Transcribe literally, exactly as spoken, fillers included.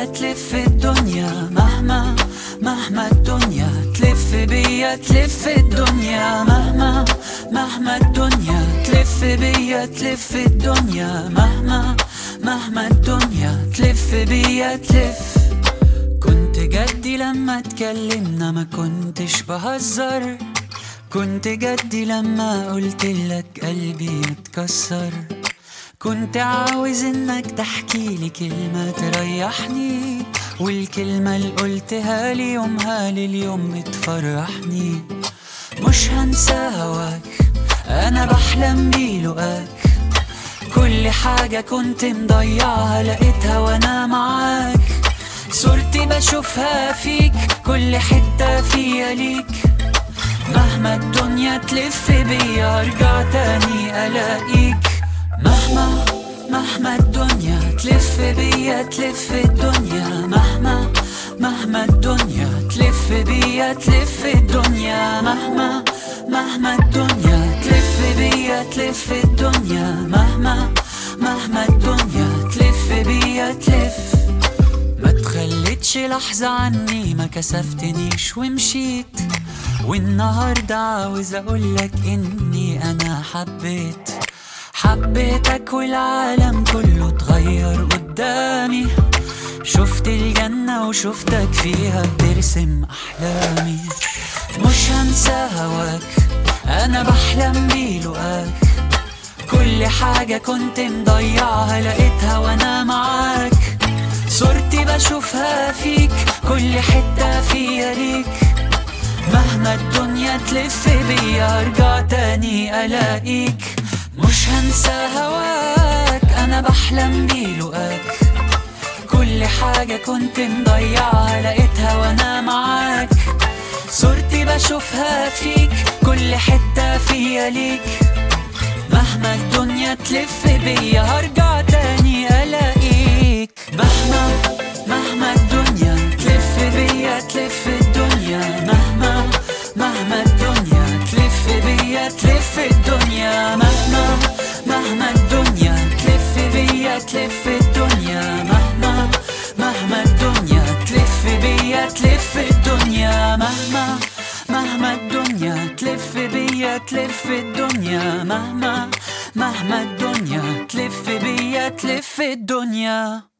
بيا تلف الدنيا، مهما مهما الدنيا تلف بيا تلف الدنيا، مهما مهما الدنيا تلف بيا تلف الدنيا، مهما مهما الدنيا تلف بيا تلف. كنت جدي لما اتكلمنا ما كنتش بهزر، كنت جدي لما قلتلك قلبي متكسر، كنت عاوز انك تحكيلي كلمة تريحني، والكلمة اللي قلتها لي يومها لليوم بتفرحني. مش هنسى هواك انا بحلم بلقاك، كل حاجة كنت مضيعها لقيتها وانا معاك، صورتي بشوفها فيك كل حتة فيا ليك، مهما الدنيا تلف بيا ارجع تاني الاقيك، مهما مهما الدنيا تلف بيا تلف الدنيا، مهما مهما الدنيا تلف بيا تلف الدنيا، مهما مهما الدنيا تلف بيا تلف الدنيا، مهما مهما الدنيا تلف بيا تلف. ما تخليتش لحظة عني ما كسفتنيش ومشيت، والنهاردة عاوز اقولك اني انا حبيت حبيتك، والعالم كله اتغير قدامي، شفت الجنة وشفتك فيها بترسم احلامي. مش هنسى هواك انا بحلم بلقاك، كل حاجة كنت مضيعها لقيتها وانا معاك، صورتي بشوفها فيك كل حتة فيا ليك، مهما الدنيا تلف بيا ارجع تاني الاقيك. مش هنسى هواك انا بحلم بلقاك، كل حاجة كنت مضيعها لقيتها وانا معاك، صورتي بشوفها فيك كل حتة فيا ليك، مهما الدنيا تلف بيا هرجع تاني الاقيك، مهما مهما الدنيا تلف بيا تلف الدنيا، مهما مهما الدنيا تلف بيا تلف الدنيا، مهما مهما الدنيا تلف بيا تلف الدنيا، مهما مهما الدنيا تلف بيا تلف الدنيا، مهما مهما الدنيا تلف بيا تلف الدنيا، مهما مهما الدنيا تلف بيا تلف الدنيا.